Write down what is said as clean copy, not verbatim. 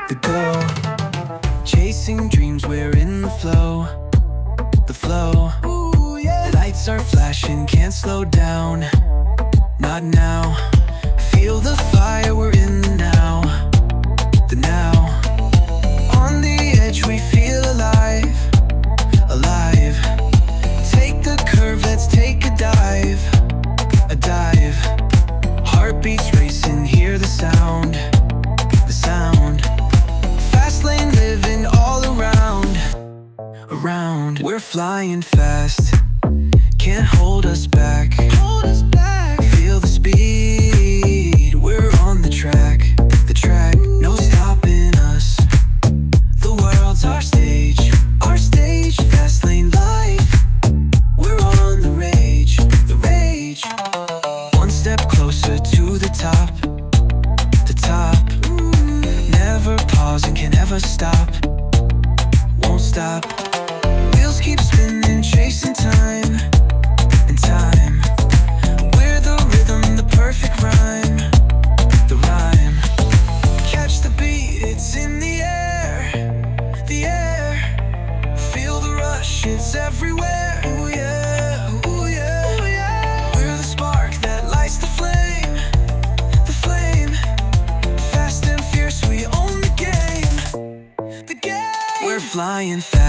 the go. Chasing dreams, we're in the flow, the flow. Ooh, yeah. Lights are flashing, can't slow down, not now. Feel the fire, we're in the now, the now. On the edge, we feel alive, alive. Take the curve, let's take a dive, a dive. Heartbeats racing, hear the sound, the sound. Fast lane living all around, around. We're flying fast, can't hold us back, hold us back. Feel the speed, we're on the track, the track. No stopping us, the world's our stage, our stage. Fast lane life, we're on the rage, the rage. One step closer to the top, the top. Never pausing, can never stop, won't stop. Wheels keep spinning, chasing time and time. We're the rhythm, the perfect rhyme, the rhyme. Catch the beat, it's in the air, the air. Feel the rush, it's everywhere. Ooh yeah, ooh yeah, ooh yeah. We're the spark that lights the flame, the flame. Fast and fierce, we own the game, the game. We're flying fast,